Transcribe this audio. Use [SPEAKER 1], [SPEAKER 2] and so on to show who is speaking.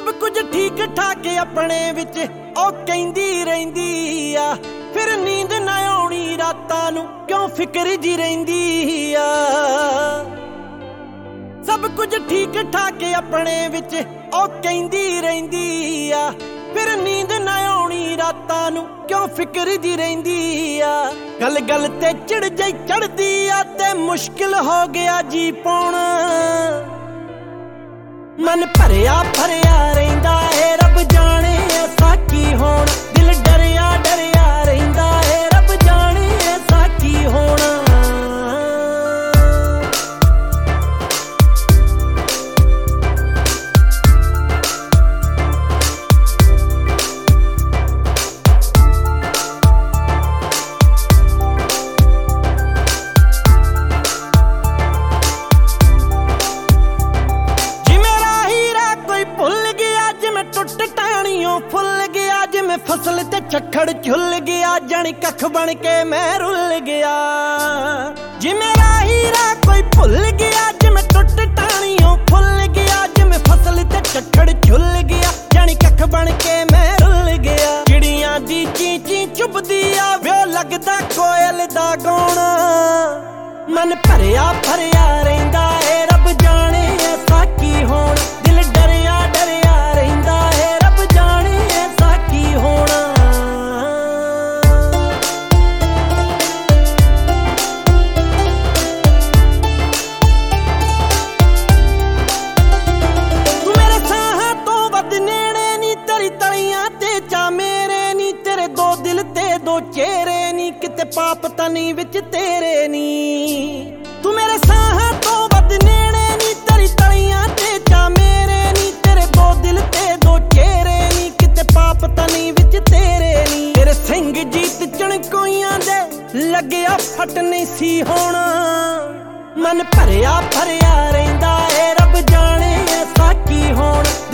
[SPEAKER 1] सब कुछ ठीक ठाक अपने विच ओ कहंदी रहिंदी आ, फिर नींद ना आउणी रातां नूं क्यों फिक्र जी रहिंदी आ। सब कुछ ठीक ठाक अपने विच ओ कहंदी रहिंदी आ, फिर नींद ना आउणी रातां नूं क्यों फिक्र जी रहिंदी आ। गल गल ते चिड़ जई चढ़दी आ ते मुश्किल हो गया जी पाउणा। मन भरिया भरिया रहिंदा है रब जाने ऐसा की होना, दिल डरिया डरिया रहिंदा है रब जाने ऐसा की होना। टुट टहनियों फुल गया जिमें फसल ते झक्खड़ झुल गया, जानी कख बन के मैं रुल गया। जी मेरा हीरा कोई भुल गया जिमें टुट टहनियों फुल गया, जिमें फसल ते झक्खड़ झुल गया, जानी कख बन के मैं रुल गया। चिड़ियां दी ची ची चुभदी आ व्यो लगदा कोयल दा गौना। मन भरिया भरिया रहिंदा है रब जाने ऐसा की होना, दिल डरिया डरिया रहिंदा है रब जाने ऐसा की होना। तू मेरे साहां तो वध नेड़े नी, तेरी तलियां ते जा मेरे नी, तेरे दो दिल ते दो चेहरे नी, किते पाप तनी विच तेरे नी। तू मेरे साहां तो वध नेड़े नी, तेरी तलियां ते जा मेरे नी, तेरे दो दिल ते दो चेहरे नी, किते पाप तनी विच तेरे नी। तेरे सिंह जीत चणकोइयां दे लगया फट नहीं सी होना। मन भरिया भरिया रहिंदा है रब जाने ऐसा की होना,